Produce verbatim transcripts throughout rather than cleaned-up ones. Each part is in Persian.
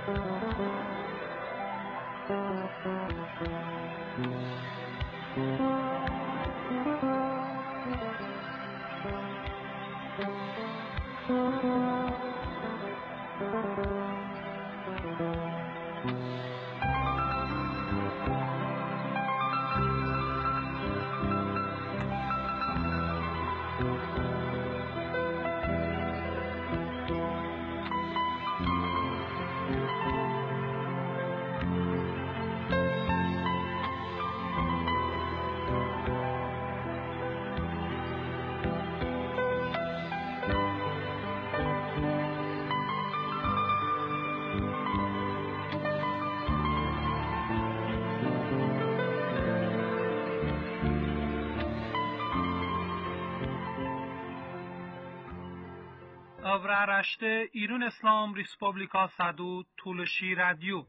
Avraaraşte İran İslam Respublika Sadu Tulshi Radio.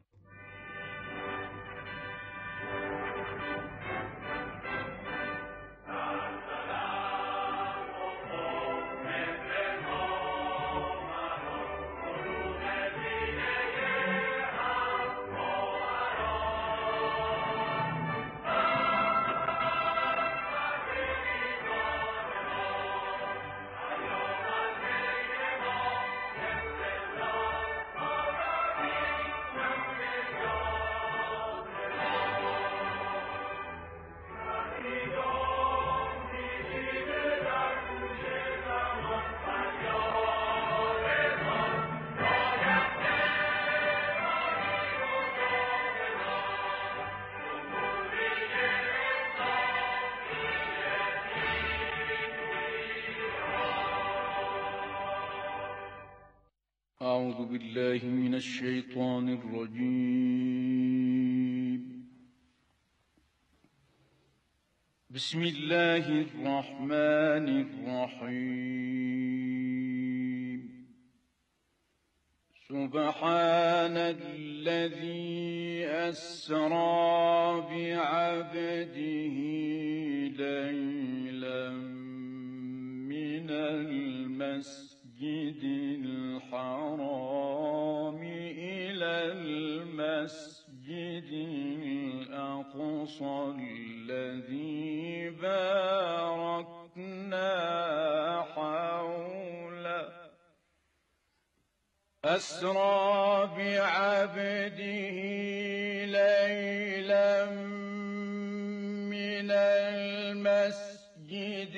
أعوذ بالله من الشيطان الرجيم. بسم الله الرحمن الرحيم. سبحان الذي أسرى بعبده ليلا من المسجد الحرام إلى المسجد الأقصى الذي باركنا حوله أسرى بعبده ليلا من المسجد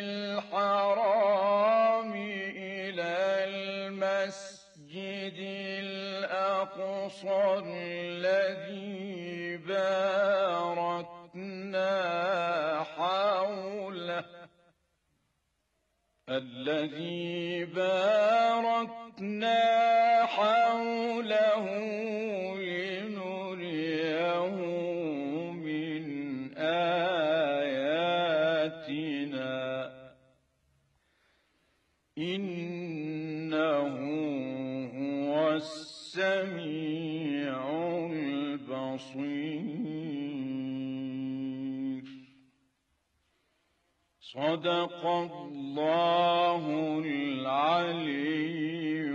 الحرام إلى المسجد الأقصى الذي باركنا حوله الذي باركنا حوله لنريه من آياتنا إنه هو السميع البصير. صدق الله العلي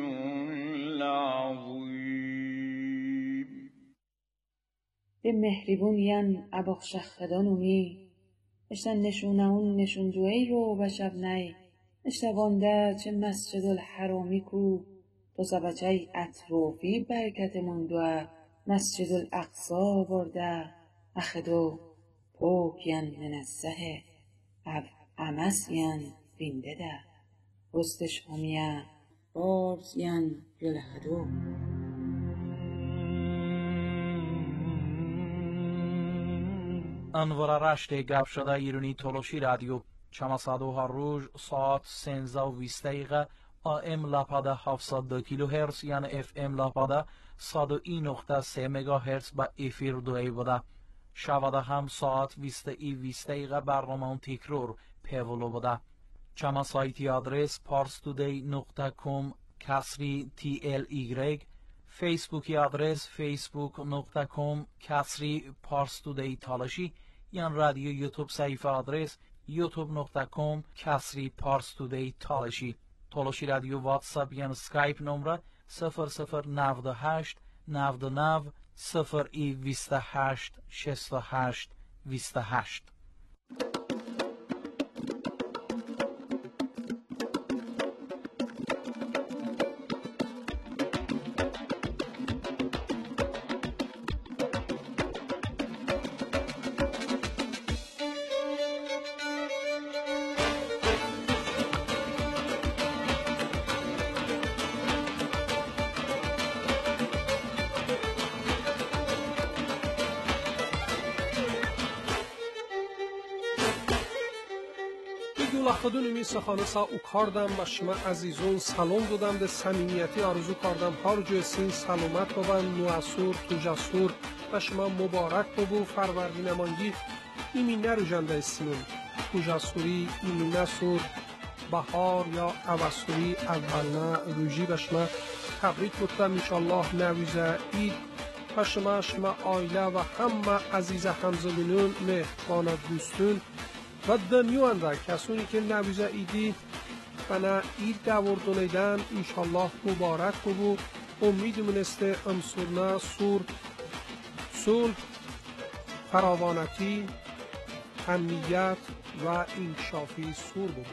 العظيم. به مهربونیان اباخشخدانومی اشتن نشونهون نشونجوی رو بشب نی اشتوانده چه مسجد الحرامی کو تو سبچه اطرافی برکت مندوه مسجد الاقصا برده اخدو پوکین منزه او امسین بینده ده رستش همیه بارزین یلهدو. انوار رشت گپ شده ایرانی تلوشی رادیو چماسادوها روز ساعت سنزه و بیست دقیقه آم لاپاده هفتصد و دو کیلو هرتز یعنی اف ام لاپاده صد و یک نقطه سه مگا هرتز با افیر دوی بوده. شواده هم ساعت بیست ای بیست دقیقه برنامه تکرار پیولو بوده. چما سایتی آدرس parstoday نقطه com کسری تی ال ایگرگ، فیسبوکی آدرس facebook نقطه com کسری parstoday تالشی، یان رادیو یوتیوب صفحه آدرس یوتیوب نقطه com کسری parstoday تالشی. تالشی رادیو واتساپ یان سکایپ نمره صفر صفر نود و هشت نود و نو صفر ای بیست و هشت شصت و هشت بیست و هشت. خودونمی سخانسا او کاردم و شما عزیزون سلام دادم ده صمیمیتی آرزو کردم هر جو سین سلامت بابن نواسور تو جسور و شما مبارک ببو فروردین مانگی ایمی نروژنده سینون تو جسوری ایمی نسور بهار یا اوسوری اولنا روژی و شما تبریک بودم انشالله نویزه اید و شما شما آیله و همه عزیز همزمینون مهربان دوستون و دنیوانده کسانی که نویزه ایدی بنا اید دوردونیدن انشالله مبارک ببو امید منسته امسورنا سور صلح فراوانتی امنیت و انکشافی سور ببو.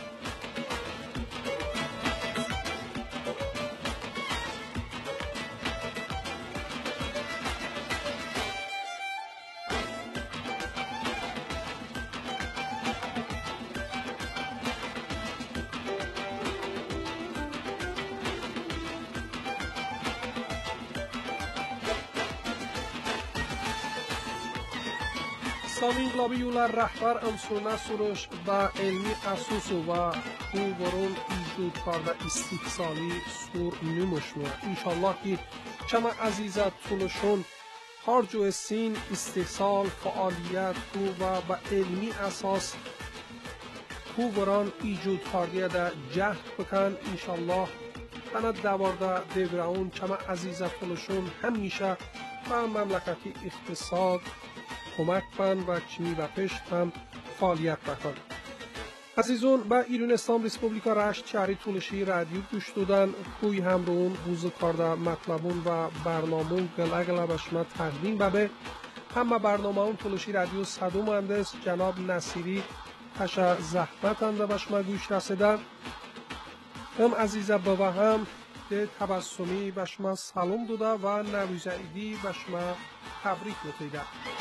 اسلامی انقلابی یولر رهبر امسونه سروش و علمی اساس و او برون ایجود کرده استقصالی سور نموشمه انشالله که چما عزیزت طولشون هر جو سین استقصال فعالیت کو و به علمی اساس کو بران ایجود کرده ده جهد بکن انشالله بنا دوارده دیگران چما عزیزت طولشون همیشه و مملکتی اقتصاد کمک بند و چمی و پشت هم فعالیت بکن. عزیزون با ایران اسلام ریسپوبلیکا رشت شهری طولشی رادیو گوش دادن کوی هم رو اون بوز کارده مطلبون و برنامون گله گله به شما تقدیم ببه همه برنامه اون طولشی رادیو صدو مهندس جناب نصیری تشا زحمت انده به شما گوش رسیدن هم عزیزه بابا هم ده تبسمی به شما سلام داده و نویزه ایدی به شما تبریک بتیده.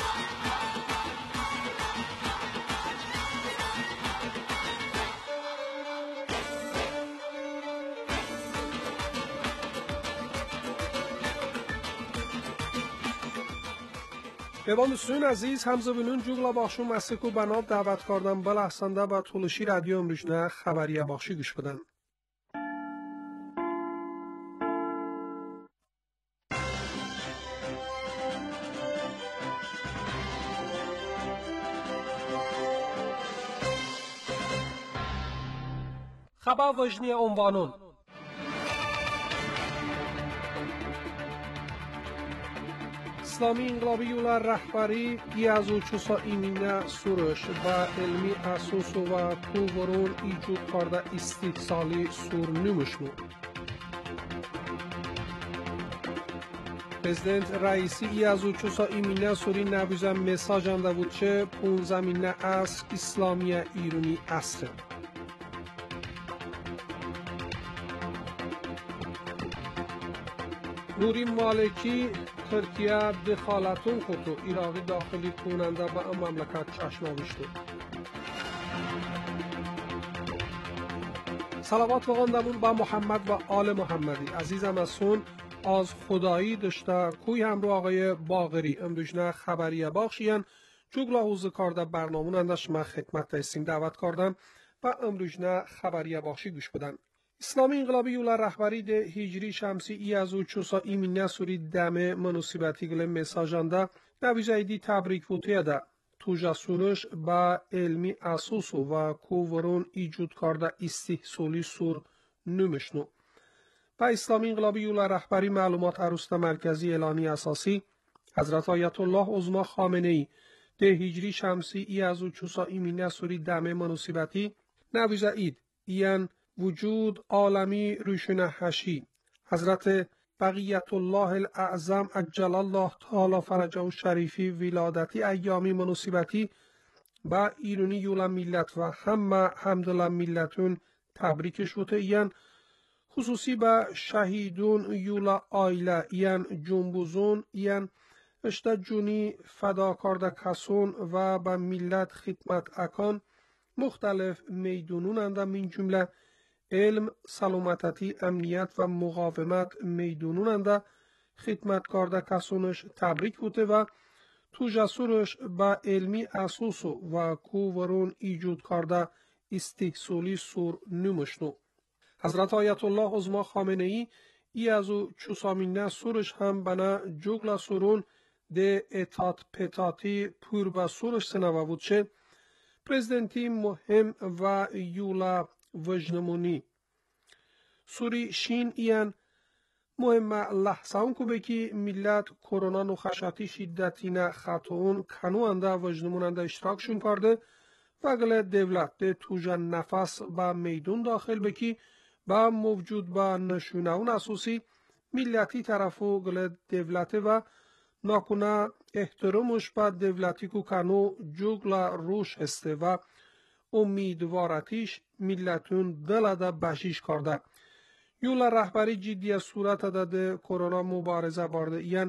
پیوان سوین عزیز همزبینون جوگلا باخشون مسیکو بنا دعوت کردن بل احسنده با طولشی رادیو امروژنه خبریه باخشی گوش بدن. خبر وجنی عنوانون اسلامی انقلابی یولر رهبری گیازو چوسا ایمینه سورش و علمی اساس و کوورون ایجود کرده استقصالی سور نموشمو پرزیدنت رئیسی گیازو چوسا ایمینه سوری نویزه مساج انده بود چه پونزمینه از اسلامی ایرانی است. نوری مالکی ترکیه دخالتون خودتو ایراقی داخلی کننده به این مملکت چشماویش دو. صلوات بخواندمون با محمد و آل محمدی عزیزم از سون از خدایی داشته کوی همرو آقای باقری امروژنه خبریه باخشیان جوگلا حوزه کارده برنامون اندش من خدمت دستیم دعوت کردم و امروژنه خبریه باخشی گوش بدن. اسلامی انقلابی یولر رهبری ده هجری شمسی ای از او چوسا ایمینه سوری دمه مناسبتی گل مساجانده نویزه ایدی تبریک بوتیه ده تو جسورش با علمی اساس و کوورون ایجود کرده استحصالی سور نمشنو. با اسلامی انقلابی یولر رهبری معلومات عروست مرکزی اعلانی اساسی حضرت آیت الله عظما خامنه ای ده هجری شمسی ای از او چوسا ایمینه سوری دمه مناسبتی نویزه اید ایان وجود عالمی روشن هشی حضرت بقیت الله الاعظم عجل الله تعالی فرجه و شریفی ولادتی ایامی مناسبتی با ایرانی یولا ملت و همه همدلم ملتون تبریکش بوده ایان خصوصی با شهیدون یولا آیله ایان جنبوزون ایان اشتا جونی فداکارده کسون و با ملت خدمت اکان مختلف میدونون انده من جمله علم، سلامتی، امنیت و مقاومت میدونون انده خدمت کارده کسونش تبریک بوده و تو جسورش با علمی اساسو و کوورون ایجود کرده استحصالی سور نمشنو. حضرت آیت الله عظما خامنه ای ای از او چوسامینه سورش هم بنا جوگل سورون ده اتات پتاتی پور با سورش سنوه بود چه پرزیدنتی مهم و یولا وجنمونی سوری شین ایان مهم لحظه اون که بکی ملت کرونا نخشاتی شدتینه خطاون کنوانده وجنموننده اشتراکشون کرده و گله دولت ده توجه نفس با میدون داخل بکی با موجود با نشونه اون اساسی ملتی طرفو گله دولت و ناکنه احترامش با دولتی که کنو جوگل روش هسته و امیدوارتیش ملتون دلده بشیش کرده. یولا رهبری جدی صورت داده کرونا مبارزه برده ایان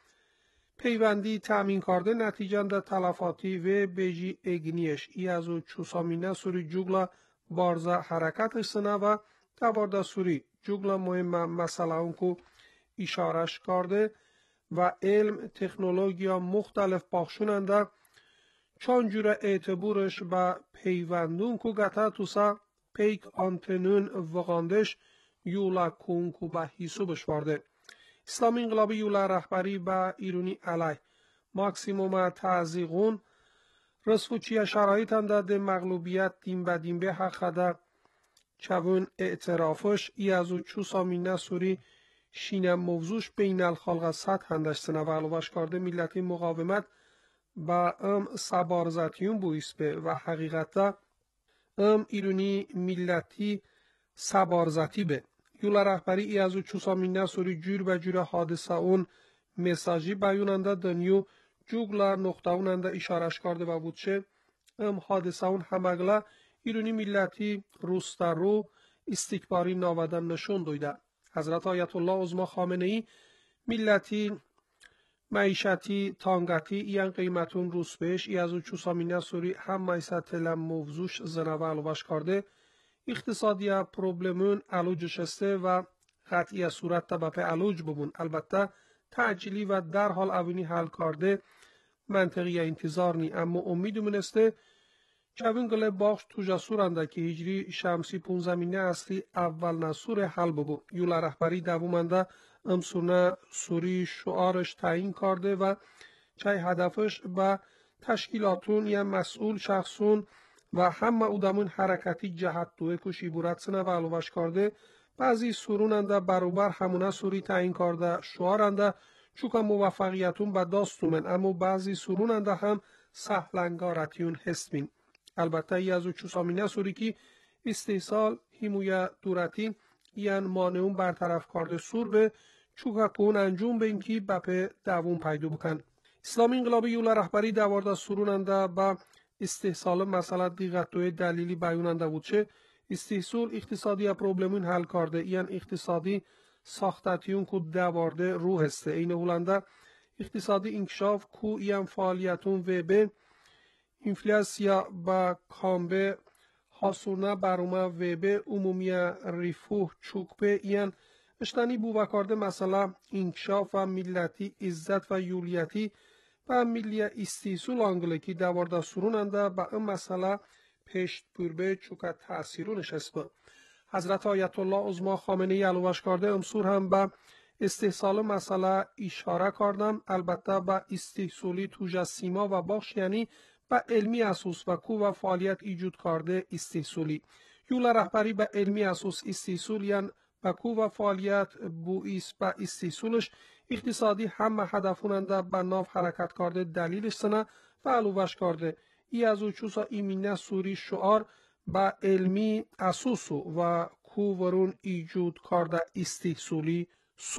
پیوندی تامین کرده نتیجه ده تلفاتی و بیجی اگنیش ای از او چوسامینه سوری جوگلا بارزه حرکتش سنه و دوارده سوری جوگلا مهم مسئله اون که اشارش کرده و علم تکنولوژیا مختلف پاخشوننده چون جوره اعتبورش با پیوندون که گتا توسا پیک آنتنون وغاندش یولا کون که با حیثوبش وارده. اسلامی انقلابی یولا رهبری با ایرانی علی ماکسیموم تعزیقون رسفوچی شرایط انده ده مغلوبیت دیم با دیم به حق ده چون اعترافش ای از او چو سامینه سوری شینه موضوعش بین الخلق سطح هندش سنه و علوش کرده ملتی مقاومت با ام سبارزتیون بویس به و حقیقتا ام ایرانی ملتی سبارزتی به یولا رهبری ای از او چوسامینه سوری جور و جور حادثه اون مساجی بیوننده دنیو جوگلا نقطه اوننده اشارش کرده و بود چه ام حادثه اون همگلا ایرانی ملتی روستا رو استکباری ناودن نشون دویده. حضرت آیت الله عظما خامنه ای ملتی معیشتی تانگتی ایان قیمتون روس بهش ای از او چوسامینه سوری هم میست تلم موضوعش زنوه علوش کرده اقتصادی پروبلمون علوجش استه و قطعی صورت تا بپه علوج ببون البته تعجیلی و در حال اونی حل کرده منطقی انتظار نی اما امید منسته چون گله باخش تو جسورنده که هجری شمسی پون زمینه اصلی اول نسور حل ببو یولا رهبری دوومنده امسونه سوری شعارش تعیین کرده و چای هدفش با تشکیلاتون یا مسئول شخصون و همه اودمون حرکتی جهت دوه کشی بورت سنه و علوش کرده بعضی سوروننده بروبر همونه سوری تعیین کرده شعارنده چوکا موفقیتون با داستومن اما بعضی سوروننده هم سهلنگارتیون هستین البته ای از او چوسامینه سوری که استحصال همویا دورتی یان مانعون برطرف کرده سور به چوکا کون انجام به اینکه بپه دوون پیدا بکن. اسلامی انقلابی یولا رهبری دوارده سوروننده با استحصال مسئله دیگه دلیلی بیاننده بود چه استحصال اقتصادی پروبلمون حل کرده یان اقتصادی ساختتیون که دوارده روح هسته این هولنده اقتصادی انکشاف کو یان فعالیتون و به انفلاسیا با کامبه حاصونه برومه و به عمومی رفوه چوکپه یان اشتانی بو کرده مثلا انکشاف و ملتی عزت و یولیتی و ملی استحصال انگلکی دوارده سروننده با این مسئله پشت پوربه چوکه تأثیرونش است. حضرت آیت الله عظما خامنه ای علوش کرده امسور هم با استحصال مسئله اشاره کردن البته با استحصالی توجه سیما و باخش یعنی با علمی اساس و کو و فعالیت ایجود کرده استحصالی یولا رهبری با علمی اساس استحصال یعنی با کو و فعالیت بویس با استحصالش اقتصادی همه هدفوننده با ناف حرکت کرده دلیلش سنه و علوش کرده ای از او چوسا ایمینه سوری شعار با علمی اساسو و کو ورون ایجود کرده استحصالی سوره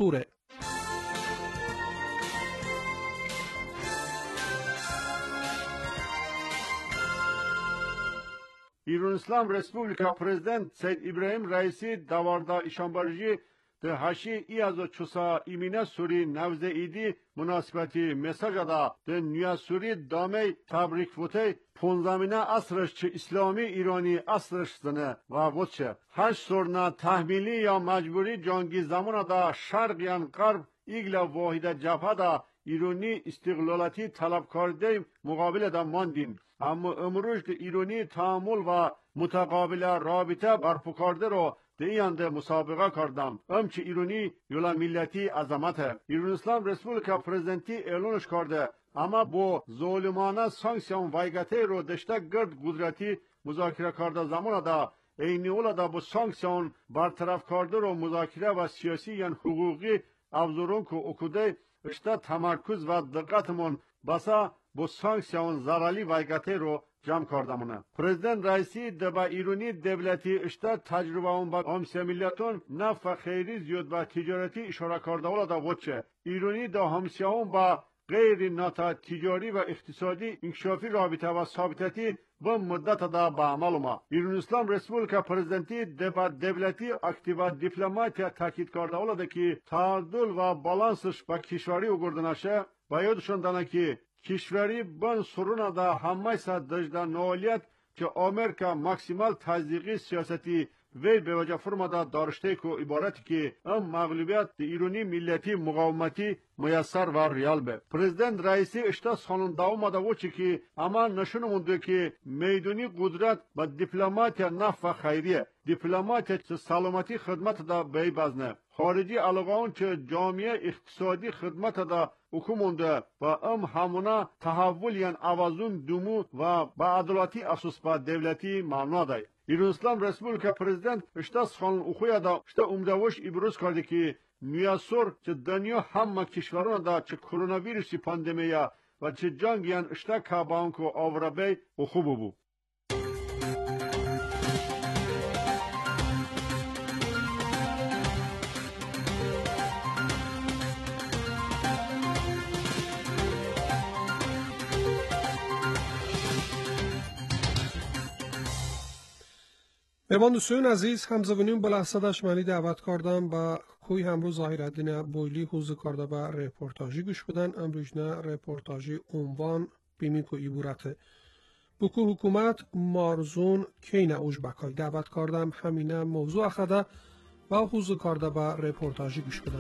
ایران اسلام ریسپوبلیکا پرزیدنت سید ابراهیم رئیسی دواردا ایشانبارجی ده هشی ای از چوسا ایمینه سوری نوزه ایدی مناسبتی مساج دا ده نیا سوری دامه تبریک فوته پونزامینه اصرش چه اسلامی ایرانی اصرش زنه و وچه هشت سورنا تحمیلی یا مجبوری جانگی زمان دا شرق یا غرب ایگلا واحد جبهه دا ایرانی استقلالاتی طلب کرده مقابل دا ماندین اما امروز ده ایرانی تعامل و متقابل رابطه برپا کرده رو دیانده مسابقه کردم امچه ایرانی یولا ملتی عظمته ایران اسلام ریسپوبلیکا پرزیدنتی اعلانش کرده اما با ظالمانه سانکسیون وایگته رو دشته گرد قدرتی مذاکره کرده زمان دا اینی اولا دا با سانکسیون برطرف کرده رو مذاکره و سیاسی یا حقوقی افزورون که اکوده اشته تمرکز و دقتمون بسا با سانکسیون زرالی وایگته رو جمع کردمونه. پرزیدنت رئیسی دبا ایرانی دولتی اشته تجربه اون با همسه ملیتون نفع خیری زیاد و تجارتی اشاره کرده ولا دا وچه ایرانی دا همسه اون با غیر ناتا تجاری و اقتصادی انکشافی رابطه و ثابتتی به مدت دا به عمل ما ایران اسلام ریسپوبلیکا پرزیدنتی دبا دولتی اکتیو دیپلماتی تاکید کرده ولا دا که تعادل و بالانسش با کشوری وگردنشه باید دانه که کشوری بن سرون دا همه سا دجدا نوالیت که آمریکا مکسیمال تزدیقی سیاستی وی به وجه فرما دا دارشته که عبارتی که ام مغلوبیت ایرانی ملتی مقاومتی میسر و ریال به پرزیدنت رئیسی اشتا سالون داوم دا وچی که اما نشون مونده که میدونی قدرت با دیپلماتی نفع خیریه دیپلماتی چه سلامتی خدمت دا بی بزنه خارجی علاقه چه جامعه اقتصادی خدمت دا حکومونده و ام همونا تحول یان آوازون دومو و با عدالتی اساس با دولتی معنا دای ایران اسلام ریسپوبلیکا پرزیدنت اشتاس خان اوخویا دا اشتا امدوش ابروز کرده که میاسور چه دنیا همه کشوران دا چه کرونا ویروسی پاندمیا و چه جنگ یان اشتا کابانکو آورابی اوخوبو بو مهمان دوستان عزیز همزبانیم با لحظه داشمانی دعوت کردم با کوی همرو ظاهرالدین بویلی حوزه کرده با رپورتاجی گوش بدن امروز نه رپورتاجی عنوان بیمی کو ایبورته بکو حکومت مارزون کین اوج بکای دعوت کردم همینه موضوع اخده و حوزه کرده با رپورتاجی گوش بدن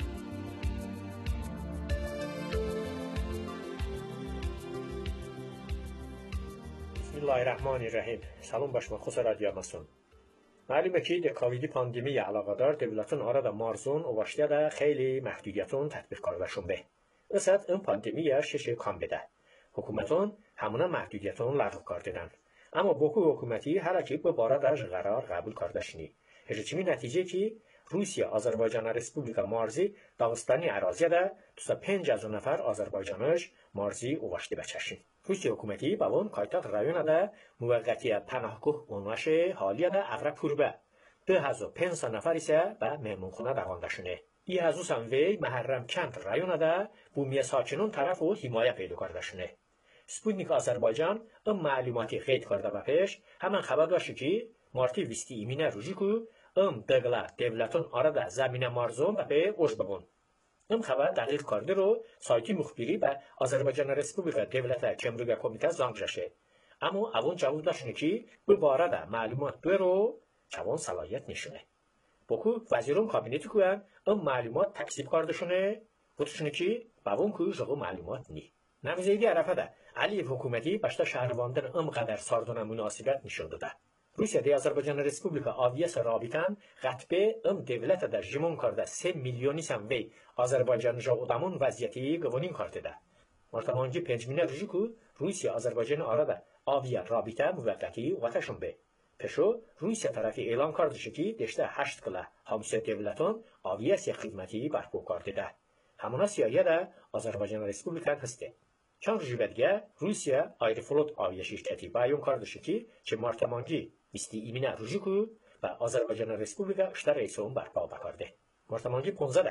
بسم الله الرحمن الرحیم. سلام باشما خوش رادیو مسون. معلومه که در کووید پاندمی علاقه دولتون آراد مارزون و واشته ده خیلی محدودیتون تطبیق کرده شنبه. اصلا این پاندمی شش کام بده. حکومتون همونا محدودیتون لغو کردن. اما بوکو حکومتی هر کی به باردش قرار قبول کرده شنی. هرچی نتیجه که روسیه آذربایجان ریسپوبلیکا مارزی داغستانی اراضی ده دوست پنج از نفر آذربایجانش مارزی و واشته بچشین. روسیه حکومتی با اون کایتات رایون ده موقتی پناهگاه اونوش حالی ده افرا پوربه دو هزار پنج نفر ایسه به مهمونخونه داغاندشونه. ای هزو سنوی محرم کند رایون ده بومی ساکنون طرف و حمایه پیدا کردشونه. سپوتنیک آذربایجان ام معلوماتی قید کرده با پیش همان خبر داشته که مارتی ویستی ایمینه روژی کو ام دگلا دولتون آرده زمین مارزون و به اوش ببون. ام خبر دقیق کرده رو سایتی مخبری به آذربایجان ریسپوبلیکا دولت کمروگا کمیته زنگ جشه. اما اون جواب داشتنه که به بارده معلومات دو رو چوان صلاحیت نشونه. بکو وزیرون کابینتی کوان ام معلومات تکذیب کرده شونه بودشونه که با اون که جغو معلومات نی. نویزیدی عرفه ده علی حکومتی باشتا شهرواندن ام قدر ساردون مناسبت نشون داده. روسیه دی آذربایجان ریسپوبلیکا آویس رابطان قطبه ام دولت در جمون کرده سه میلیونی سنوی آذربایجان جا ادامون وضعیتی گوانین کرده ده. مرتمانجی پنج مینه روژی که روسیه آذربایجان آراده آویا رابطه موقتی وقتشون به. پشو روسیه طرفی اعلام کرده که دشته هشت کلا همسه دولتان آویس خدمتی برپا کرده ده. همونا سیایه ده آذربایجان ریسپوبلیکا هسته. چند روز بعدگه روسیه آیرفلوت آویا شرکتی بیان کرده که چه مرتمانجی بیستی ایمینه روژی که و آذربایجان ریسپوبلیکا اشتر رئیسون برپا بکرده. مرتمانجی پانزده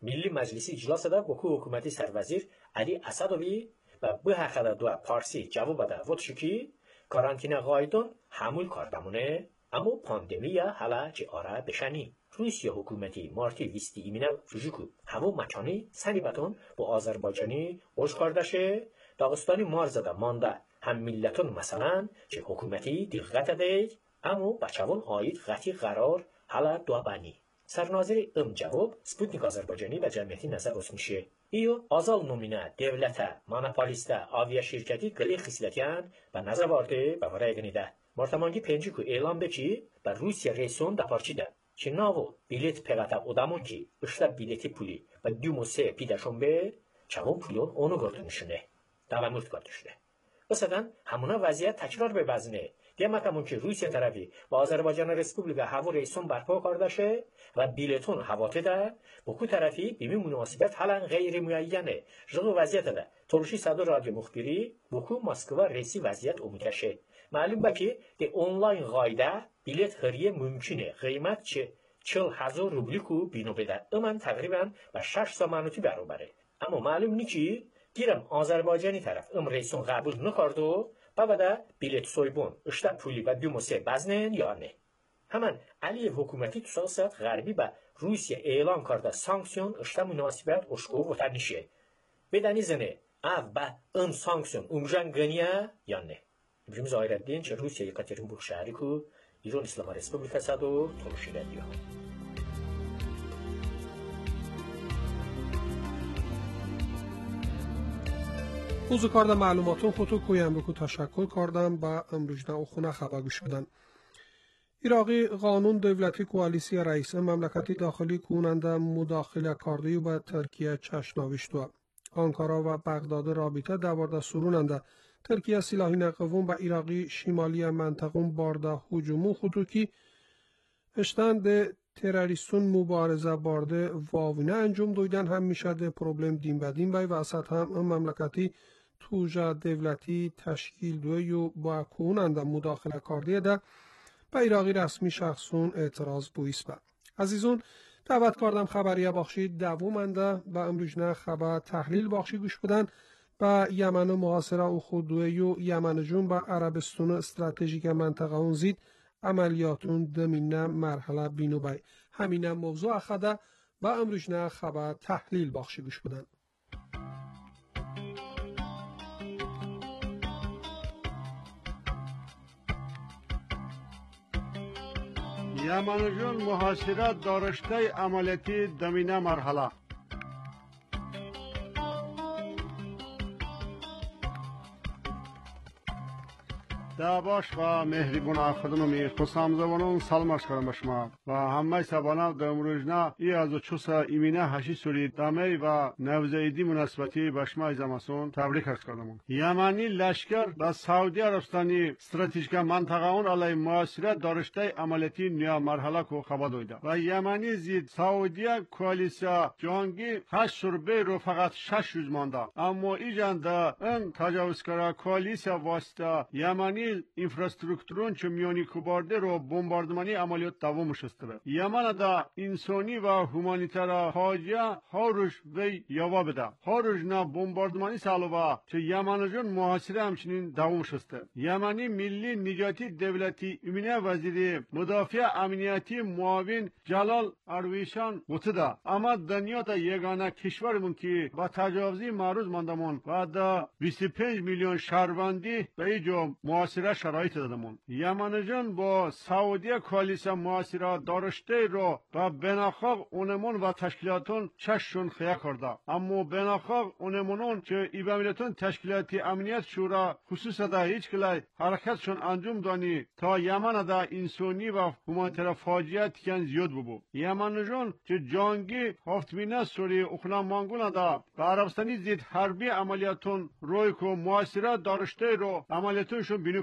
Milli Məclisi iclasida Baku hökuməti sərvəzir Ali Asadovi və bu haqda da Parsi cavabda votşu ki, karantina qaydon hamul kar bamune, amma pandemiya hala ki ara beshani. Rusiya hökuməti marti visti imine rujuku hamu makani sanibaton bu Azərbaycani oş qardaşı Dağıstani marzada manda هم ملتون مثلا که حکومتی دقت دهید اما بچه‌ون آید غتی قرار حالا دو بانی سرناظر ام جواب سپوتنیک آذربایجانی و جمعیتی نظر روز میشه ایو آزال نومینه devlete monopoliste avia şirketi qili xislətyan və nəzər vardı və varayğınıda. Martamangi penci ku elan beki və Rusiya reyson da parçida. Ki navo bilet pegata odamon ki ışta bileti puli və dümo se pidaşon be çavon pulon onu gördünüşüne. Davamurt gördüşüne. Mesela همونا وضعیت تکرار بپذیره. دیگه که روسیه طرفی و آذربایجان رسپوبلیکا هوا ریسون برپا کردشه و بیلتون هواته ده بکو طرفی بیمی مناسبت حالا غیر معینه. جلو وضعیت ده تولوشی صدر رادیو مخبری بکو مسکو ریسی وضعیت اومکشه. معلوم با که ده آنلاین قایده بیلت هریه ممکنه قیمت چه چهل هزار روبلی کو بینو بده. اما تقریبا به شش سامانوتی برابره. اما معلوم نی که گیرم آذربایجانی طرف ام ریسون قبول نکرد و بعد بیلت سویبون اشتا پولی و بیوموسه بزنن یا نه. همان علی حکومتی تو سیاست غربی با روسیه اعلام کرده سانکسیون اشتا مناسبت اشکو و تنیشه. بدنی زنه او با ام سانکسیون امجان گنیه یا نه. بجیم زایردین چه روسیه یکاترینبورگ شهری کو ایران اسلام رسپوبلیکا سادو تولوشی رادیو. اوزو کارده معلوماتون خودتو کویم بکو تشکر کردم با امروجنا و خونه خبر گوش بدن. ایراقی قانون دولتی کوالیسی رئیس مملکتی داخلی کننده مداخله کردی و ترکیه چشناویشتو. آنکارا و بغداد رابطه دوارده سروننده ترکیه سلاحی نقوون و ایراقی شمالی منطقون بارده هجومو خطوکی اشتند تروریستون مبارزه بارده واوینه انجام دویدن هم میشده پروبلم دین و دین بای و اسد هم مملکتی توجه دولتی تشکیل دوی و با کننده مداخله کرده ده با ایراقی رسمی شخصون اعتراض بویس با. عزیزون دعوت کردم خبریه باخشی دوومنده با امروجنه خبر تحلیل باخشی گوش بدن با یمن و محاصره و خود دوی و یمن جون با عربستان استراتژیک منطقه اون زید عملیاتون دمینه مرحله بینو بای. همینه موضوع اخده با امروجنه خبر تحلیل باخشی گوش بدن. یمن جون محاصره دارشته عملیاتی دمینه مرحله دعواش و مهربون خودمون خصام زبانون سلامش کردم شما و همه سبانا دمروجنا ای از چوسا ایمینه هشی سوری دمی و نوزیدی مناسبتی به شما زمستون تبریک کردم. یمنی لشکر با سعودی عربستانی استراتژیک منطقه اون علی محاصره دارشته عملیاتی نیا مرحله کو خبر دویده و یمنی زید سعودی کوالیسیا جنگی هشت شربه رو فقط شش روز مانده اما ایجنده این تجاوزکار کوالیسیا واسطه یمنی infrastrukturun که میانی کوبارده رو بمباردمانی عملیات دوام شسته به. یمن دا انسانی و هومانیتر حاجه هاروش وی یوا بده. هاروش نا بمباردمانی سالوه که یمن جون محاصره همچنین دوام شسته. یمنی ملی نجاتی دولتی امینه وزیر مدافع امنیتی معاون جلال ارویشان متدا. اما دنیا تا یگانه کشورمون که با تجاوزی معروض ماندمون و دا بیست و پنج میلیون شهروندی به اینجا محاصره شرایط دادمون. یمن جان با سعودی کوالیسیا محاصره دارشته رو و بناخاق اونمون و تشکیلاتون چششون خیه کرده. اما بناخاق اونمونون که ایبامیلتون تشکیلاتی امنیت شورا خصوصا دا هیچ کلای حرکتشون انجام دانی تا یمن دا انسانی و هومانیتر فاجعه تکن زیاد ببو. یمن جان که جانگی هفتمینه سوری اخنا مانگولا دا و عربستانی زید حربی عملیاتون روی که محاصره دارشته رو عملیاتونشون بینو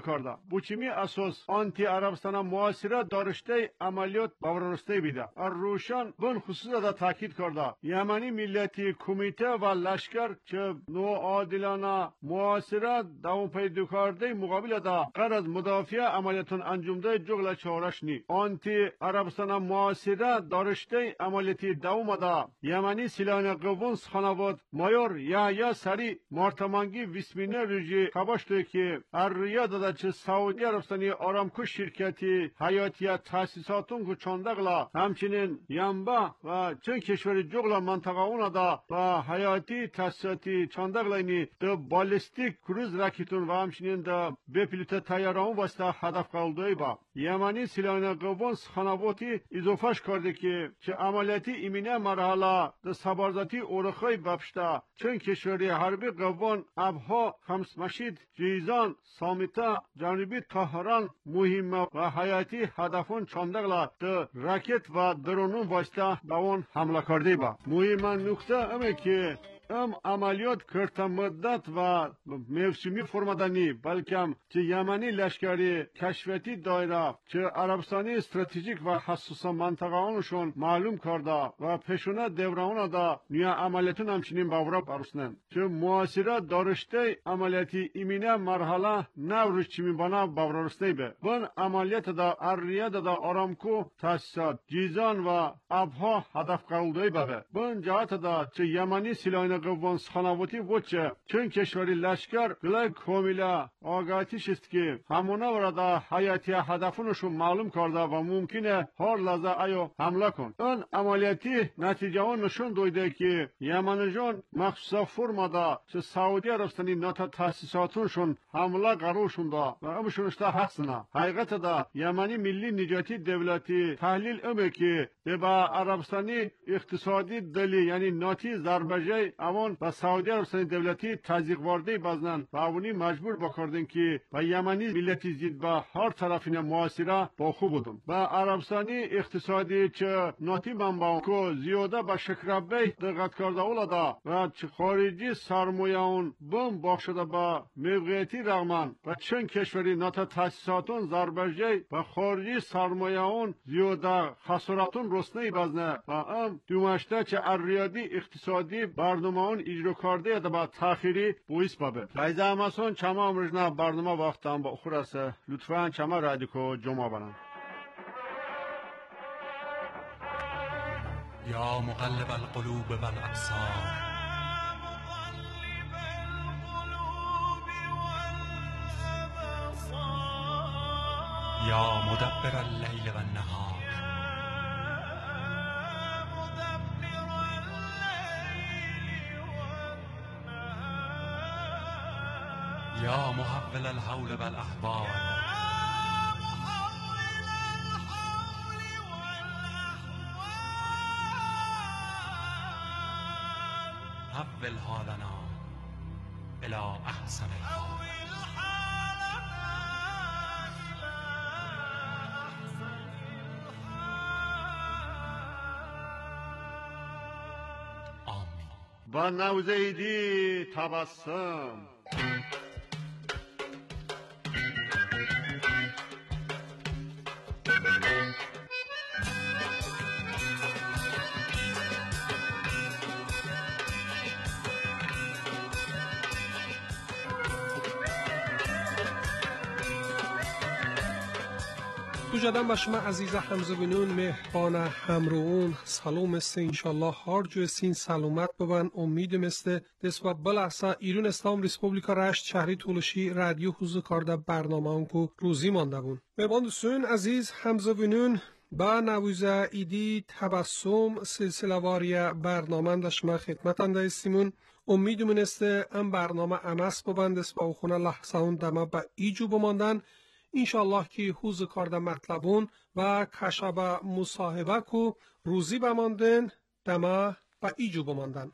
کرده. بوچیمی اساس آنتی عربستان معاصره دارشته عملیات باورسته بیده. روشن بن خصوصا دا تاکید کرده یمنی ملتی کمیته و لشکر چه نو عادلانه معاصره دوام پیدا کرده مقابل دا قرض مدافع عملیاتون انجام ده جغل چارش نی. آنتی عربستان معاصره دارشته عملیاتی دوام دا یمنی سیلان قوون خانواد مایور یا یا سری مارتمانگی ویسمینه رژی کباشته که اریا داده چه سعودی عربستانی آرامکو شرکتی حیاتی تاسیساتون که چندقلا همچنین یمبا و چند کشور جغل منطقه اونا دا و حیاتی تاسیساتی چندقلینی دا بالستیک کروز راکتون و همچنین دا بپیلوت تیاران واسطه هدف قلدوی با یمنی سیلان قوون خانواتی اضافهش کرده که چه عملیاتی ایمینه مرحله دا سبارزاتی اورخای بپشته چند کشوری حربی قوون ابها خمس مشید جیزان سامیتا جانبی تهران مهمه و حیاتی هدفون چندقلا دا راکت و درونون واسطه دوان حمله کرده با مهمه نقطه امه که ام عملیات کرتا مدت و موسمی فرمدنی بلکه چه یمنی لشکری کشفتی دایره چه عربستانی استراتژیک و حساس منطقه آنشون معلوم کرده و پیشونه دوران دا نیا عملیاتون همچنین باورا برسنن چه معاصره دارشته عملیاتی ایمینه مرحله نوروش چی میبانه باورا رسته به بن عملیات دا اریه دا آرامکو تاسیسات جیزان و ابها هدف قلدوی ببه بن جهت دا چه یمنی سیلان قوان خانواتی وچه چون کشوری لشکر گلای کاملا آگاهیش است که همونه ورده حیاتی هدفونشون معلوم کرده و ممکنه هر لحظه ایو حمله کن اون عملیاتی نتیجه ها نشون دویده که یمنجان مخصوصا فرماده چه سعودی عربستانی نتا تاسیساتونشون حمله قرارشون دا و امشونشتا حسنه حقیقت دا یمنی ملی نجاتی دولتی تحلیل امه که به با عربستانی اقتصادی دلی یعنی ناتی زربجه اوان و سعودی عربستان دولتی تزریق وارده بزنن و اونی مجبور بکردن که و یمنی ملتی زید با هر طرفین معاصره با خوب بودن و عربستانی اقتصادی چه ناتی منبع کو زیاده به شکربه دقت کرده اولادا و چه خارجی سرمایه اون بم باخشده با موقعیتی رغمن و چند کشوری ناتا تاسیساتون زربجه و خارجی سرمایه اون زیاده خسارتون رسنه بزنه و ام دومشته چه اریادی اقتصادی برنامه اون اجرا کرده ده با تأخیری بویس بابه لایزه اماسون چما امرجنا برنامه وقتم با خورسه لطفاً چما رادیکو جمع بنام یا مقلب القلوب والابصار یا مدبر اللیل والنهار یا محول الحول والاحوال حول حالنا الى احسن الحال آمین. با نوزیدی تبسم مجدد به شما عزیز حمزه بینون مهربان همروون سلام است انشالله هر جو سین سلامت ببن امیدم است دست و بلحظه ایران اسلام ریسپوبلیکا رشت شهری تولشی رادیو حضور کرده برنامه اونکو روزی مانده بون مهربان دوستان عزیز حمزه بینون با نویزه ایدی تبسم سلسله واری برنامه داشما خدمت انده استیمون امیدم است ام برنامه امس ببند دست با خونه لحظه اون دمه با ایجو بماندن انشالله که حوز کرده مطلبون و کشب مصاحبه کو روزی بماندن دما و ایجو بماندن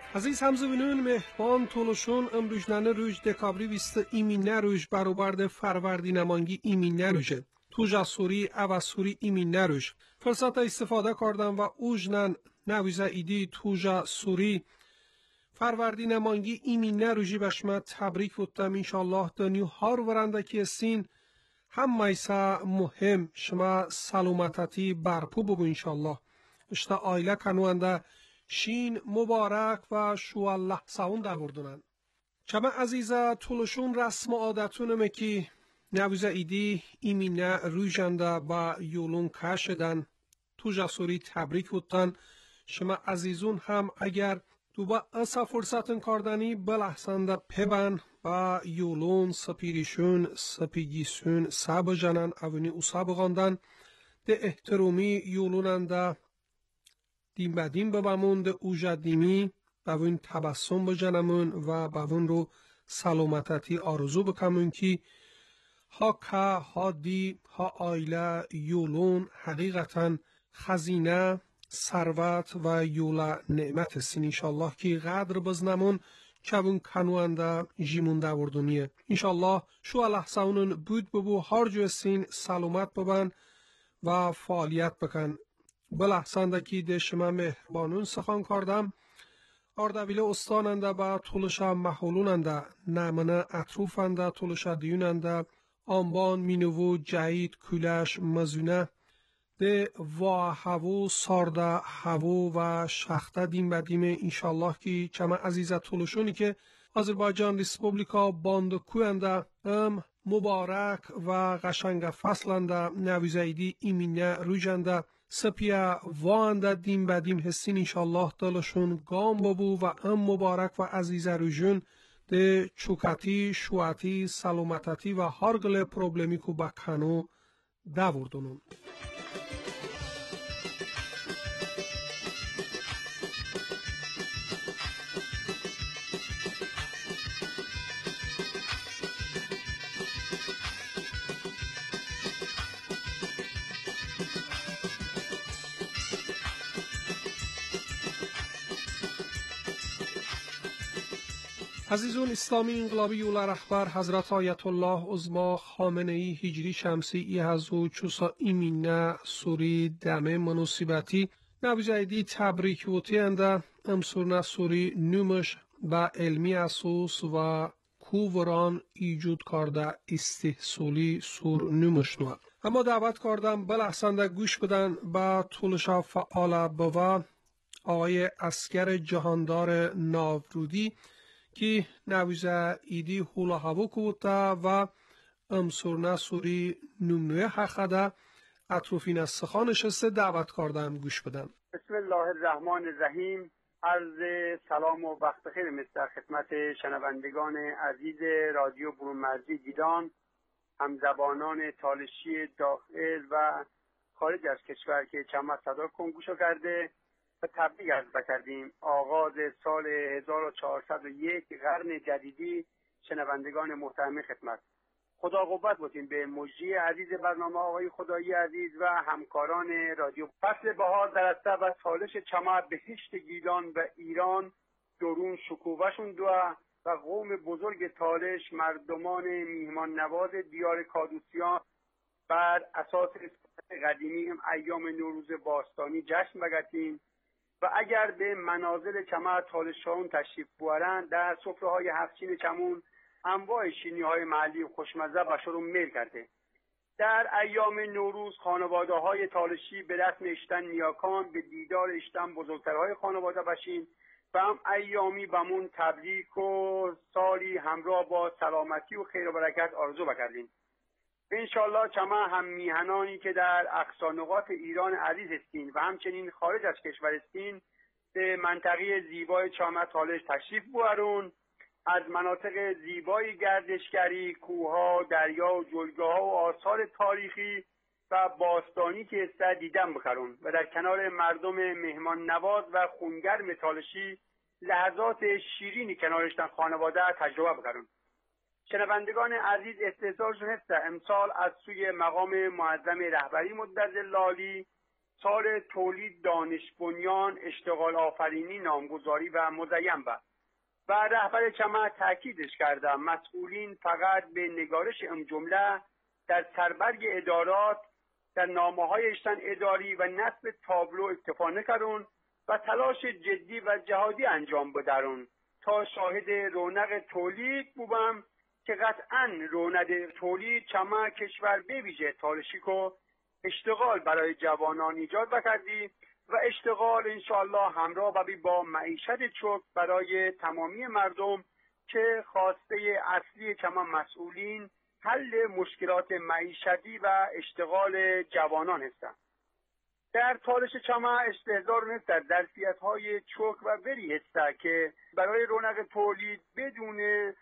عزیز همزبینون مهمان تولشون امروجنانه روش دکابری ویست ایمینه روش برابرد فروردی نمانگی ایمینه روشه توجا سوری او سوری ایمینه روش فرصت استفاده کردم و اوجنان نویزه ایدی توجا سوری فروردی نمانگی ایمینه روشی بشما تبریک بودم انشالله دنیو هار ورنده که سین هم میسا مهم شما سلامتتی برپو ببو انشالله اشتا آیله کنوانده شین مبارک و شو الله ساون داوردونن چما عزیزه طولشون رسم عادتونمه که نویزه ایدی ایمینه رویجنده با یولون کشدن تو جسوری تبریک بودن شما عزیزون هم اگر دوبا اصا فرصتن کردنی بلحسنده پبن با یولون سپیریشون سپیگیسون سب جنن اونی او سب غاندن ده احترومی یولوننده دیم بدیم ببامون ده اوجا دیمی باون تبسم بجنمون و باون رو سلامتتی آرزو بکمون که ها که ها دی ها آیله یولون حقیقتا خزینه ثروت و یولا نعمت سین انشالله که قدر بزنمون چبون کنوانده جیمون دوردونیه انشالله شو الحساونون بود ببو هر جو سین سلامت ببن و فعالیت بکن بلحسنده که ده شما مهربانون سخان کردم اردویل استاننده با طولشا محولوننده نمنه اطروفنده طولشا دیوننده آنبان مینوو جهید کلش مزونه ده وا هوو سارده هوو و شخته دیم بدیم انشالله که چما عزیزه طولشونی که آذربایجان ریسپوبلیکا باندکوینده ام مبارک و قشنگ فصلنده نویزیدی ایمینه رویجنده سپیا وانده دیم بدیم حسین انشالله دلشون گام ببو و ام مبارک و عزیزه رویجون ده چوکتی، شواتی، سلامتتی و هر گله پروبلمی که با کنو دوردونون. عزیزون اسلامی انقلابی یولا رهبر حضرت آیت الله عظما خامنه ای هجری شمسی ای هزو چوسا ایمینه سوری دمه مناسبتی نویزیدی تبریک بوتی انده امسورنا سوری نومش با علمی اساس و کووران ایجود کرده استحصالی سور نومش نوه اما دعوت کردم بلحسنده گوش بدن با طولشا فعال بوا آقای اسکر جهاندار ناورودی که نویزه ایدی هولا هوو کوتا و امسورنا سوری نمنوه حقده اطروفین از سخان نشسته دعوت کردم گوش بدن. بسم الله الرحمن الرحیم. عرض سلام و وقت خیر مستر خدمت شنوندگان عزیز رادیو برون مرزی گیلان، همزبانان تالشی داخل و خارج از کشور که چند صدا کن گوشو کرده و تبریک عرض بکردیم آغاز سال هزار و چهارصد و یک قرن جدیدی. شنوندگان محترم خدمت، خدا قوت بودیم به مجری عزیز برنامه آقای خدایی عزیز و همکاران رادیو. فصل بهار در استه و سالش چمع بهشت گیلان و ایران درون شکوهشون دو و قوم بزرگ تالش مردمان میهمان نواز دیار کادوسیان بر اساس قدیمی ایام نوروز باستانی جشن بگتیم و اگر به منازل چمع تالشان تشریف بیارند در سفره‌های هفتچین چمون انواع شیرینی‌های محلی خوشمزه بشرون میل کرده. در ایام نوروز خانواده‌های تالشی به رسم اشتن نیاکان به دیدار اشتن بزرگترهای خانواده بشین و هم ایامی بمون تبریک و سالی همراه با سلامتی و خیر و برکت آرزو بکردیم. انشالله چما هم میهنانی که در اقصا نقاط ایران عزیز هستین و همچنین خارج از کشور هستین به منطقه زیبای چمع تالش تشریف بیارون. از مناطق زیبای گردشگری، کوهها، دریا و جلگه‌ها و آثار تاریخی و باستانی که است دیدن بکرون و در کنار مردم مهمان نواز و خونگرم تالشی لحظات شیرینی کنارشتن خانواده تجربه بکرون. شنوندگان عزیز استحضارشون هست امسال از سوی مقام معظم رهبری مدظل لالی سال تولید دانش بنیان اشتغال آفرینی نامگذاری و مزین بود و رهبر چمن تاکیدش کرده مسئولین فقط به نگارش ام جمله در سربرگ ادارات در نامه‌های اشتن اداری و نصب تابلو اکتفا نکردن و تلاش جدی و جهادی انجام بدرون تا شاهد رونق تولید بودم که قطعا رونق تولید چمن کشور بویژه تالشی کو اشتغال برای جوانان ایجاد بکردی و اشتغال انشاءالله همراه و با معیشت چوب برای تمامی مردم که خواسته اصلی چمن مسئولین حل مشکلات معیشتی و اشتغال جوانان هستند. در تالش چمن استحضار نیست در ظرفیت‌های چوک و بری هست که برای رونق تولید بدون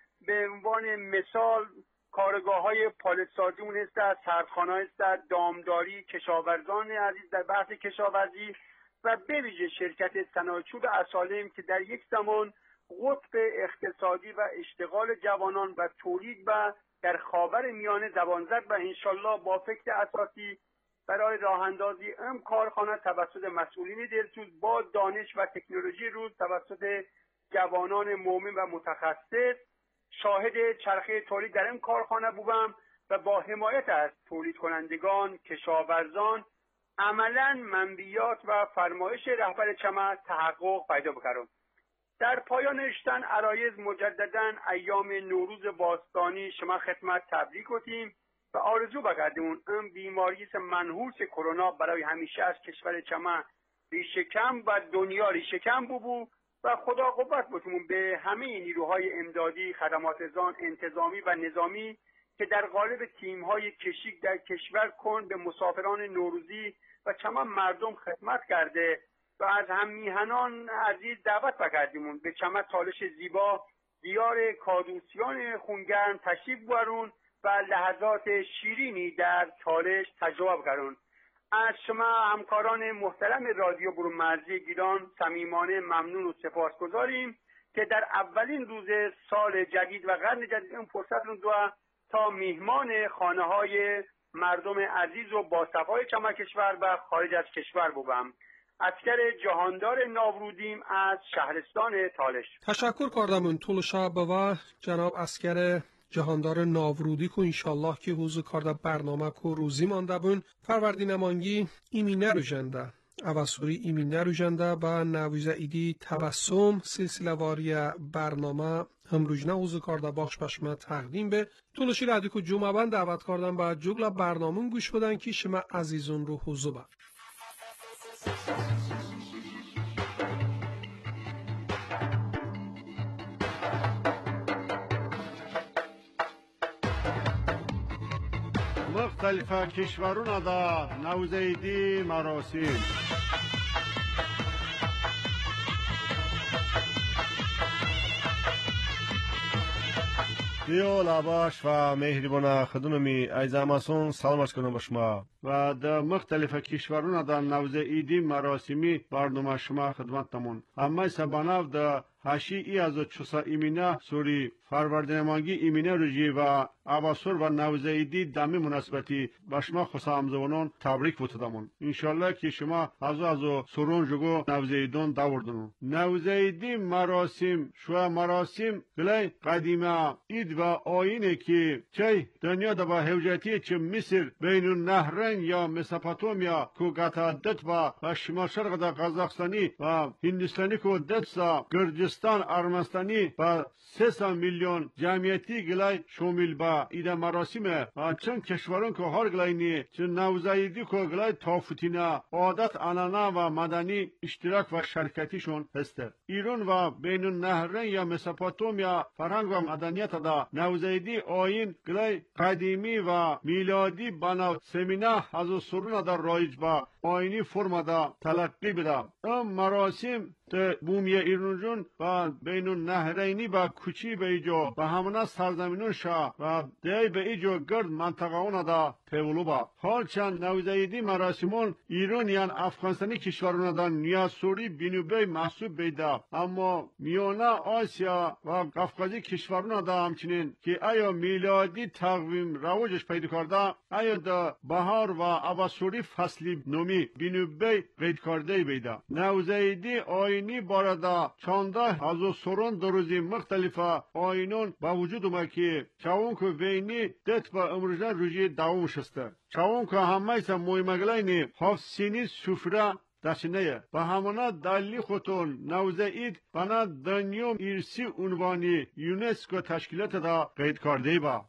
به عنوان مثال کارگاه‌های پالتسازی اون هست، سردخانه هست، دامداری، کشاورزان عزیز در بحث کشاورزی و به ویژه شرکت صنایع‌چوب اصالم که در یک زمان قطب اقتصادی و اشتغال جوانان و تولید و در خاور میانه زبان زد و انشالله با فکر اساسی برای راه اندازی ام کارخانه توسط مسئولین دلسوز با دانش و تکنولوژی روز توسط جوانان مومن و متخصص شاهد چرخه تولید در این کارخانه بودم و با حمایت از تولید کنندگان، کشاورزان عملا منبیات و فرمایش رهبر چمن تحقق پیدا بکردم. در پایان اشتن عرایض مجددا ایام نوروز باستانی شما خدمت تبریک گفتیم و آرزو بکردیم اون بیماری منحوس کرونا برای همیشه از کشور چمن ریشه کم و دنیا ریشه کم بو و خدا قوت بتمون به همه نیروهای امدادی، خدمات رسان، انتظامی و نظامی که در قالب تیم‌های کشیک در کشور کن به مسافران نوروزی و چمن مردم خدمت کرده و از هم میهنان عزیز دعوت بکردیمون به چمن تالش زیبا دیار کادوسیان خونگرم تشریف بیارون و لحظات شیرینی در تالش تجربه کردن. از شما همکاران محترم رادیو برون مرزی گیلان صمیمانه ممنون و سپاسگزاریم که در اولین روز سال جدید و قرن جدید این فرصت رو دو تا میهمان خانه های مردم عزیز و باصفای چمن کشور و خارج از کشور بودم. اسکر جهاندار ناورودیم از شهرستان تالش. تشکر کردم طول شب و جناب اسکر جهاندار ناورودی کو انشالله که حوزو کارده برنامه کو روزی مانده بون فروردین مانگی ایمینه رو جنده اواسوری ایمینه رو جنده با نویزه ایدی تبسم سلسله واری برنامه هم روزنه حوزو کارده باخش بشمه تقدیم به طولشی رادیو کو جمعه بند دعوت کردم با جگل برنامه گوش بدن که شما عزیزون رو حوزو با مختلف کشورون دا نوزیدی مراسم دیو لاباش و مهربان خدمتی ایزامسون سلامش کنم با شما و در مختلف کشورون دا نوزیدی مراسمی برنامه شما خدمتتمون اما سباناو دا هاشی ای از چوسا ایمینه سوری فروردین مانگی ایمینه رجی و عباسور و نوزیدی دمی مناسبتی با شما خسامزونون تبریک بودمون انشالله که شما از از سرون جگو نوزیدون داوردون نوزیدی مراسم شو مراسم گلی قدیمه اید و آینه که چه دنیا دا با هوجتی چه مصر بین النهرین یا مساپاتومیا کو گاتا دت و شمال شرق دا قزاقستانی و هندستانی کو دتسا گرجستان ارمنستانی و سه میلیون جمعیتی گلای شامل با ایده مراسمه و چند کشوران که هر گلاینی چند نوزایدی که گلای تافتینا عادت آنانا و مدنی اشتراک و شرکتیشون هسته ایران و بین النهرین یا مساپاتومیا فرهنگ و مدنیت دا نوزایدی آین گلای قدیمی و میلادی بنا سمینا از سرون در رایج با آینی فرم دا تلقی بده ام مراسم ته بومی ایرانجون و بین النهرینی با کوچی به ایجا و همانا سرزمینون شا و دی به ایجا گرد منطقه اونا دا پولو با هرچند نوزاییدی مراسمون ایران یان افغانستانی کشورونادان نیا سوری بینوبی محسوب بیده اما میانه آسیا و قفقازی کشورونادا همچنین که آیا میلادی تقویم رواجش پیدا کرده آیا دا بهار و اباسوری فصلی نومی بینوبی قید کرده بیده نوزاییدی آینی بارده چانده از سرون دروزی مختلفه آینون با وجود اومد که چاون که وینی دت با امروزه روژی دوم شسته چاون که همه ایسا مویمگلینی هفت سینی سفره داشنه و همانا دلی خودتون نوزایید بنا دنیوم ایرسی عنوانی یونسکو تشکیلات دا قید کرده با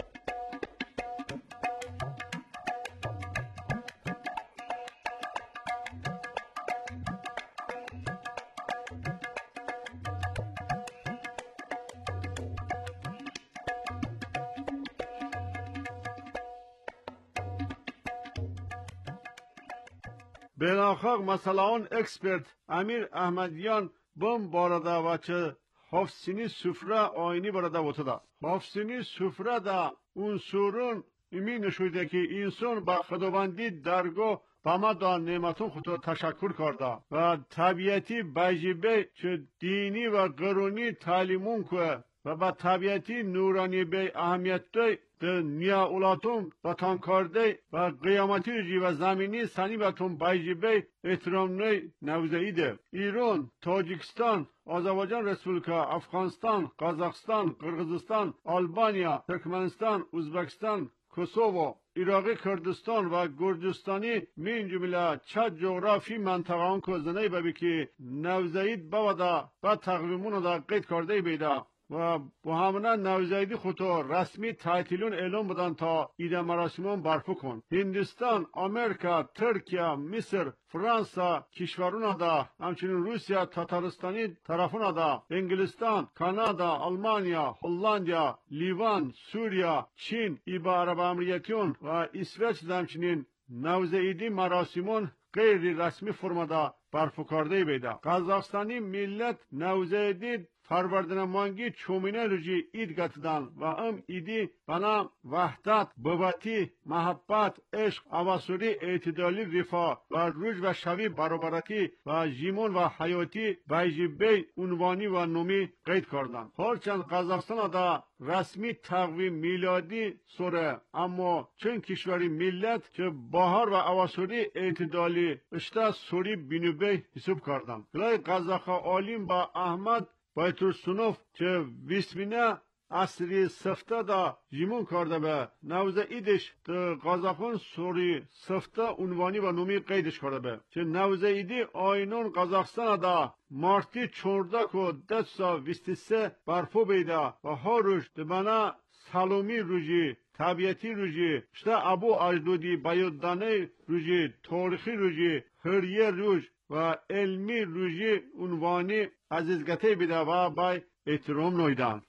بناخاق مثلا اون اکسپرت امیر احمدیان بم بارده و چه هفسینی سفره آینی بارده وطده هفسینی سفره دا اون سورون امی نشویده که اینسون با خداوندی درگاه بما دا نعمتون خودو تشکر کرده و طبیعتی بجیبه چه دینی و قرونی تعلیمون که و با طبیعتی نورانی به اهمیت ده ده نیا اولاتون بطان کرده و قیامتی رجی و زمینی سنی بطون بایجیبه احترام نی نوزاییده ایران، تاجیکستان، آذربایجان رسپولیکا، افغانستان، قزاقستان، قرغیزستان، آلبانیا، ترکمنستان، ازبکستان، کوسوو، عراقی کردستان و گرجستانی من جمله چه جغرافی منطقه آن که زنه ببی که نوزایید بوده و تقویمون دا قید کرده بیده و با همانا نوزاییدی خودو رسمی تعطیلون اعلام بدن تا ایده مراسمون برپا کن هندستان، امریکا، ترکیه، مصر، فرانسه کشورون دا همچنین روسیه، تاتارستانی طرفون دا انگلستان، کانادا، آلمانیا، هلندیا، لیوان، سوریه، چین، ایبا عرب امریتیون و اسویچ همچنین نوزاییدی مراسمون غیر رسمی فرمدا برپا کرده بیده قزاقستانی ملت نوزاییدی فروردن مانگی چومینه رجی اید گتدن و ام ایدی بنا وحدت، بابتی، محبت، عشق، اواسوری، اعتدالی، رفاه و روش و شوی برابرتی و جیمون و حیاتی بایجیبی عنوانی و نومی قید کردن هرچند قزاقستان دا رسمی تقویم میلادی سوره اما چون کشوری ملت که بهار و اواسوری اعتدالی اشتا سوری بینوبی حساب کردن گلای قزاق عالم با احمد بایتر سنوف که ویسمینه اصری سفته دا جیمون کرده به نوزه ایدش ده قزاقون سوری سفته عنوانی و نومی قیدش کرده به که نوزه ایدی آینون قزاقستان دا مارتی چورده که دستا ویستی سه برپو بیده و ها روش ده بنا سلومی روژی طبیعتی روژی شده ابو اجدودی بیادانه روژی تاریخی روژی هریه روژ و علمی روژی عنوانی عزیزگته بیده و بای احترام نویدن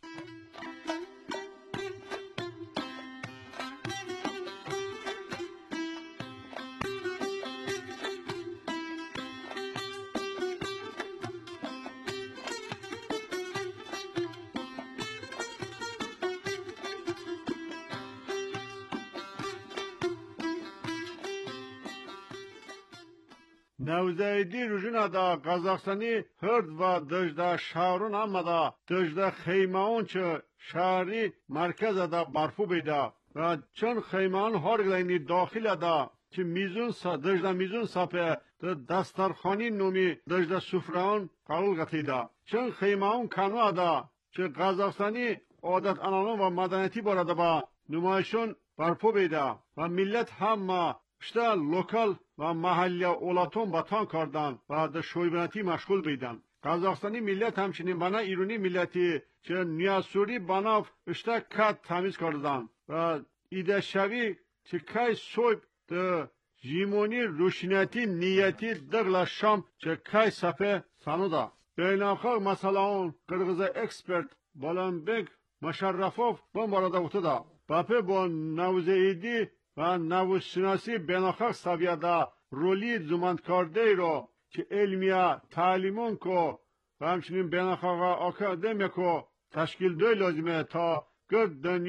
نوزاییدی روژینا دا قزاقستانی هرد و دجده شهرون همه دا دجده خیمهون چه شهری مرکز دا برفو بیده و چون خیمهون هرگلینی داخل دا که میزون سا دجده میزون ساپه دا دسترخانی نومی دجده سفرهون قبول گتیده چون خیمهون کنوه دا چه قزاقستانی عادت انانون و مدنیتی بارده با نمایشون برپو بیده و ملت همه شده لوکال و محلی اولاتون بطان کردن و در شویبناتی مشغول بیدن قزاقستانی ملت همچنین بنا ایرانی ملتی چه نیاسوری بنا اشته کت تمیز کردن و ایده شوی چه که سویب در جیمونی روشنیتی نیتی دغل شام چه که سپه سنودا بیناخاق مثلا اون قرغز اکسپرت بالانبگ مشرفوف بان بارده اوتو باپه با نوزاییدی و نوشناسی بناخاق سویده رولی زمند کرده رو که علمیه تعلیمون که و همچنین بناخاق آکادمی که تشکیل دوی لازمه تا گرد دنیا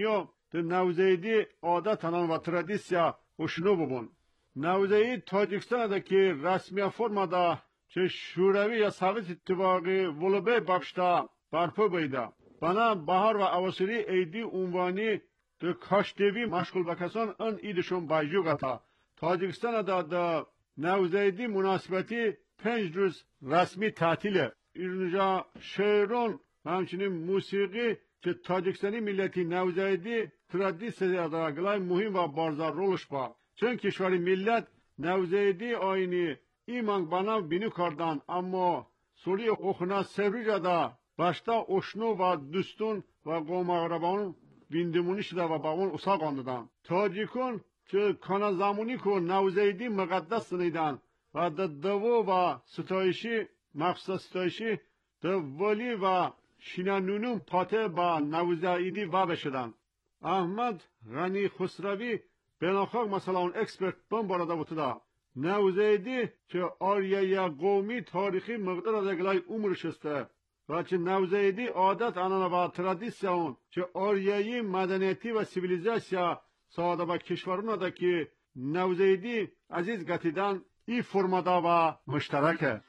ده نوزیدی عادت آنان و تردیسیا اشنو ببون. نوزید تاجیکستان ده که رسمی فرما ده که شوروی یا سویت اتفاقی ولوبه بخشتا برپا بیده. بنا بهار و اواسری ایدی عنوانی ده کاشتوی مشغول بکسان ان ایدشون بایجو گتا. تاجیکستان ده ده نوزیدی مناسبتی پنج روز رسمی تعطیله. اینجا شعرون و همچنین موسیقی که تاجیکستانی ملتی نوزیدی تردیسیه ده گلای مهم و بارزار رولش با. چون کشوری ملت نوزیدی آینی ایمان بنا بینی کردن اما سولی اوخنا سبری دا باشتا اشنو و دوستون و قوم اغربان بیندمونی شده و با اون اصاق آنددن. تاجیکون که کانا زمانی که نوزیدی مقدس سنیدن و دا دوو و ستایشی مخصوص ستایشی دا ولی و شینانونون پاته با نوزیدی و بشدن. احمد غنی خسروی بناخاق مثلا اون اکسپرت بم بارده بوده نوزیدی که آریه قومی تاریخی مقدار از اگلای عمرش استه و چه نوزیدی عادت آنان و تردیسیون که آریه مدنیتی و سیویلیزاسیا ساده و کشورون ده که نوزیدی عزیز گتیدن ای فرماده و مشترکه.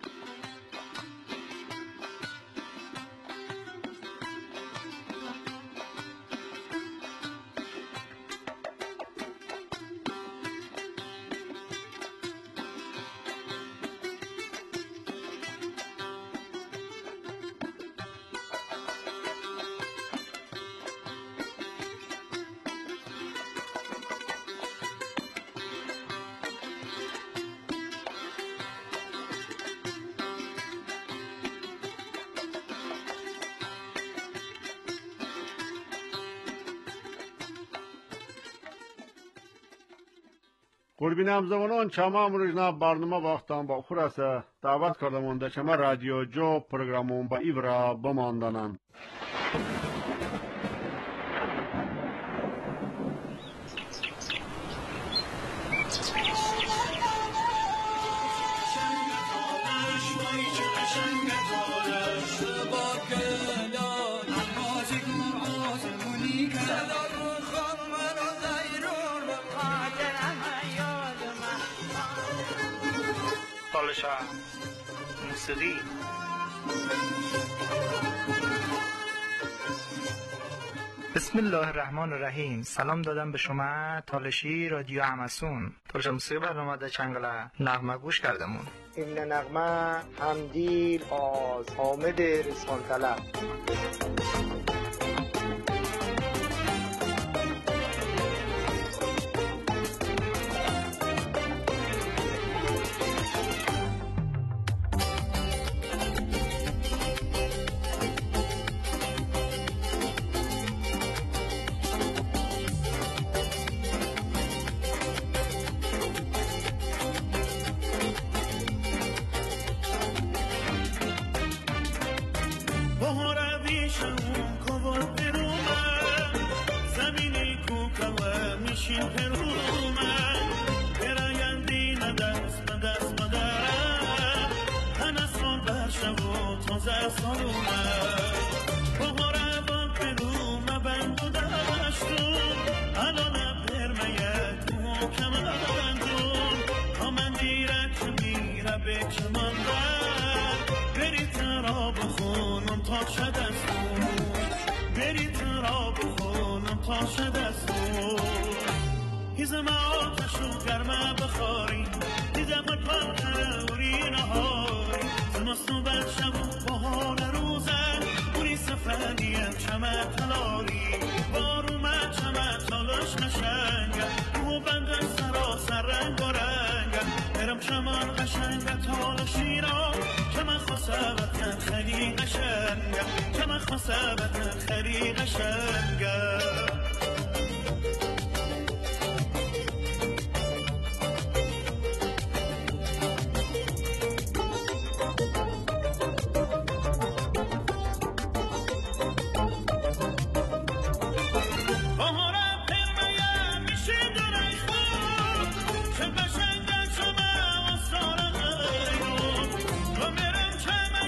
قربین همزمانان چما امروزنا برنامه وقتان با خورسه دعوت کردمون در چما رادیو جو پروگرامون با ایورا بماندنن. موسیقی بسم الله الرحمن الرحیم. سلام دادم به شما تالشی رادیو اماسون. تالش موسیقی برنامه در چنگله نغمه گوش کردمون. این نغمه همدیل از حامد رسان طلب.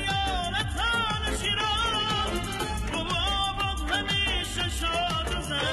Shut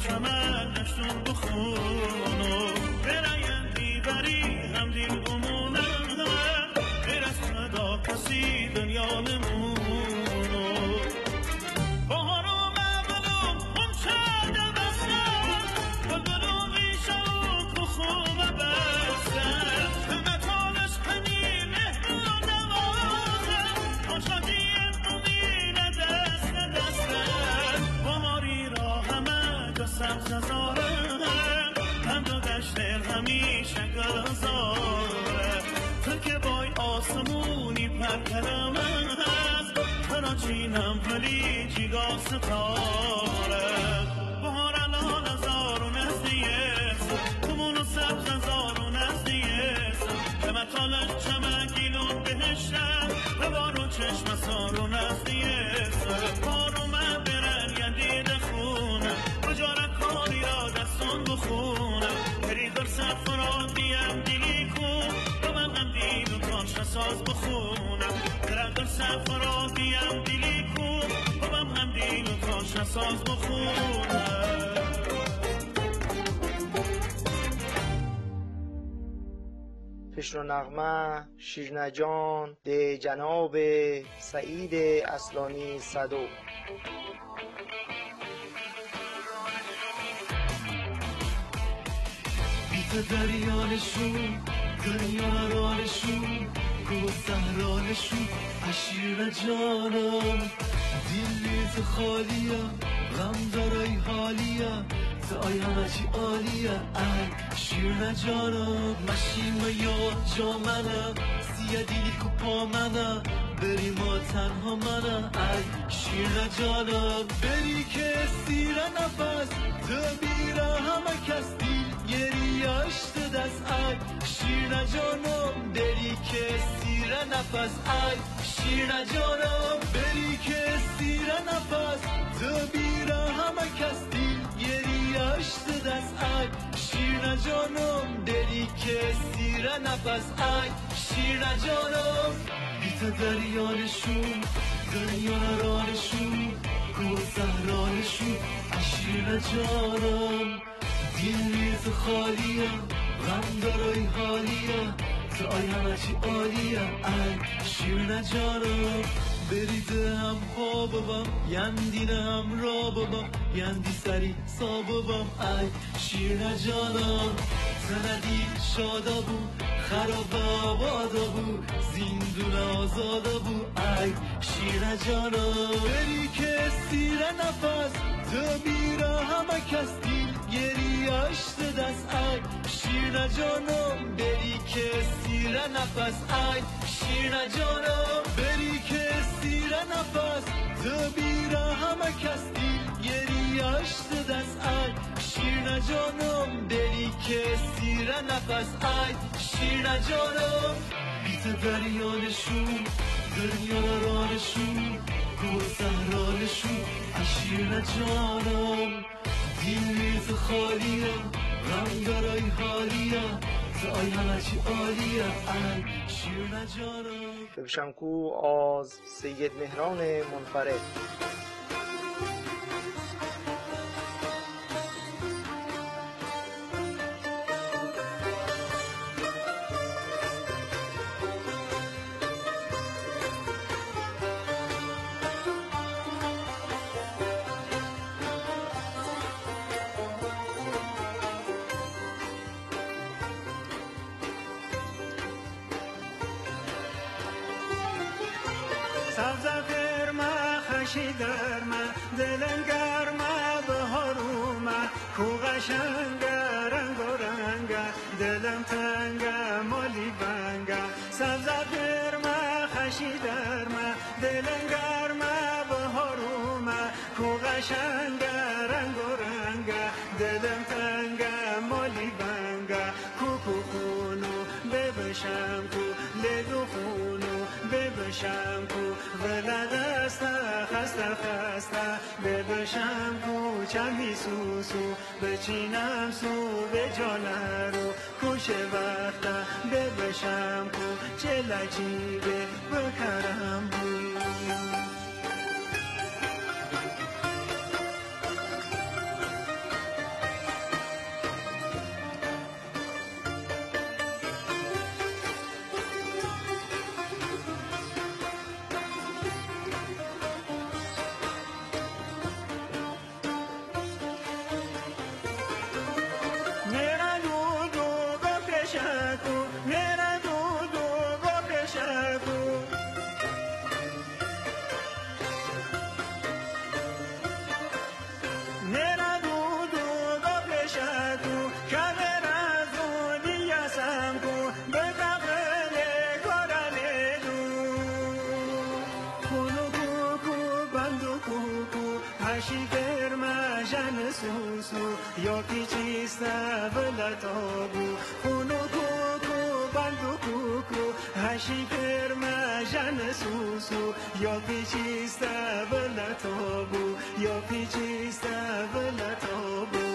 همه نشون بخونو برایم بیبری هم دیل بمونم غیر از خدا کسی دنیا نمونو بهارو مغلوم منشه دوستم بلبلو بیشم تو خوب بستم همه تالش کنی مهدو دوازم آشادیم امید دست دستم بهاری را همه جا سبز زارم هم دو دشت همیشه گلزاره تو که بای آسمونی پرکرم هست کراچینم ولی جیگا ستاره بهار الان هزار و نزدیست کمون و سبز هزار و نزدیست به مطالش چمکینون بهشتم به بارو چشم سار و نزدیست بارو من برن یدید خونم بجارت کاری را دستان بخونم بری در سفران دیم دیلی کن به من هم دید و تاش ساز بخونم برم در سفران دیم دیلی کن به من هم دید و تاش ساز بخونم فشر و نغمه شیرنه جان ده جناب سعید اصلانی صدو. بیت دریانشون دنیا رانشون گو سهرانشون اشیر جانم دل نیز خالیه غم دارای حالیه تو آیم چی عالیه ای شیر جانم مشیم یا جا منه سیه دیلی کو پا منه بری ما تنها منه ای شیر جانم بری که سیره نفس تو بیره همه کس دیل گریاشت دست ای شیر جانم بری که سیره نفس ای شیر جانم بری که سیره نفس تو بیره همه کس دیل گریاشت دست ای شیر جانم دلی که سیره نفس ای شیر جانم بیت دریانشون دنیا رانشون گو سهرانشون شیر جانم دل ریز خالیه غم دارای حالیه تو آی همه چی عالیه ای شیر جانم بریده هم پا بابم یندینه هم را بابم یندی سری سا بابم ای شیر جانم زندی شادا بو خراب آبادا بو زندون آزادا بو ای شیر جانم بری که سیره نفس تو بیره همه کس دیل گریاشت دست ای شیر جانم بری که سیره نفس ای شیر جانم بری که سیره نفس تو بیره همه کس دیل گریاشت دست ای شیر جانم بری که سیره نفس ای شیر جانم بیت دریانشون دنیا رانشون گو سهرانشون شیر جانم دین ریز خالیه غم دارای حالیه تو آی همه چی عالیه ای شیر جانم ببشمکو از سید مهران منفرد. سبزه فرما خشی درما دلم گرما بهاروما کو قشنگه رنگ و رنگه دلم تنگه مالی بنگه سبزه فرما خشی درما دلم گرما بهاروما کو قشنگه رنگ و رنگه دلم تنگه مالی بنگه کو کو خونو ببشم کو لدو خونو ببشم کو ولدسته خسته خسته ببشم کو چمی سوسو بچینم سو به جانه رو کوش وقته ببشم کو چلچی به بکرم بود هشی فرمجن سوسو یا پیچیست ولتابو خونو کوکو بندو کوکو هشی فرمجن سوسو یا پیچیست ولتابو یا پیچیست ولتابو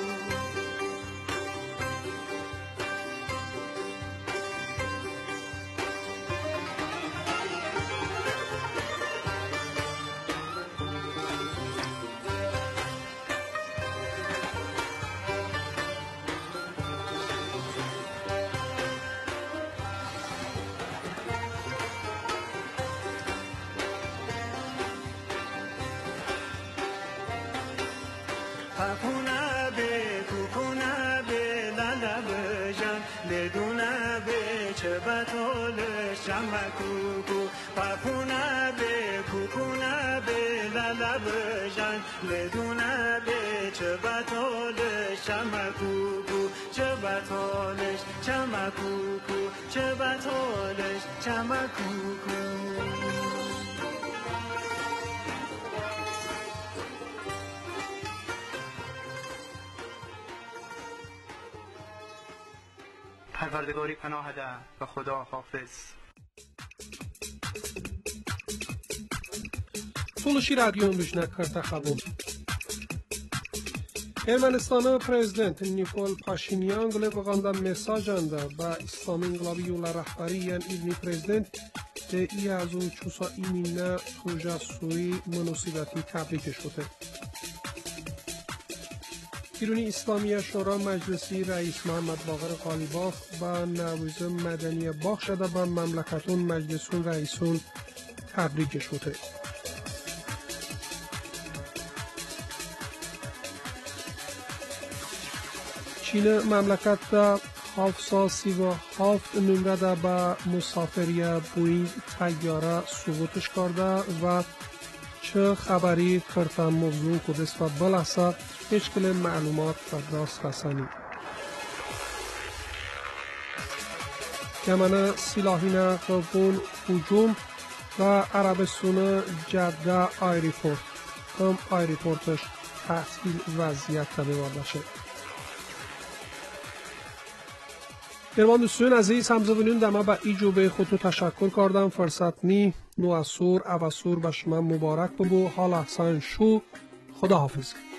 پاپونا به کوکونا به لالا بجان لدونا به چباتولش چمکوکو پاپونا به کوکونا به لالا بجان لدونا به چباتولش چمکوکو چباتولش چمکوکو چباتولش چمکوکو پروردگاری پناه ده و خدا حافظ. Sonuçi radyo müjnekar taxabum. Ermənistanın prezidenti Nikol Paşinyan qılığında mesajında və İslami İnqilabi Yolla rəhbəri yəni İlmi prezident de iyazu çusa iminə proja suyu münasibəti təbrik şude. بیرونی اسلامی شورا مجلسی رئیس محمد باقر قالیباف و نویز مدنی باخ شده و مملکتون مجلسون رئیسون تبریک شده. چین مملکت دا هفتصد و سی و هفت نمره دا با مسافری بوینگ تیاره سقوطش کرده و چه خبری کرتن موضوع کدست و بلحظه هیچ کل معلومات و دست رسانی. یمن سلاحین قبول هجوم و عربستان جده آیریپورت هم آیریپورتش تعطیل وضعیت تبیوارده شد. گرمان دوستان عزیز همزبانان دما با ایجوبه خودتو تشکر کردم فرصت نی نو اسور اواسور به شما مبارک ببو حال احسان شو خدا حافظ.